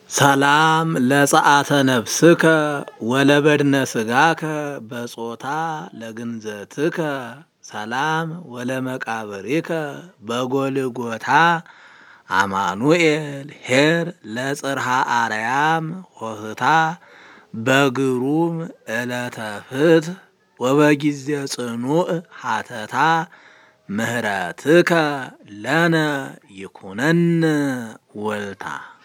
ሰላም ለጸአተ ነፍስከ ወለበድነ ስጋከ በጾታ ለግንዘትከ ሰላም ወለመቃብሪከ በጎልጎታ አማኑኤል ሄር ለጽርሃ አርያም ሆህታ በግሩም ዕለተ ፍትሕ ወበጊዜ ጽኑዕ ሀተታ ምህረትከ ለነ ይኩነን ወልታ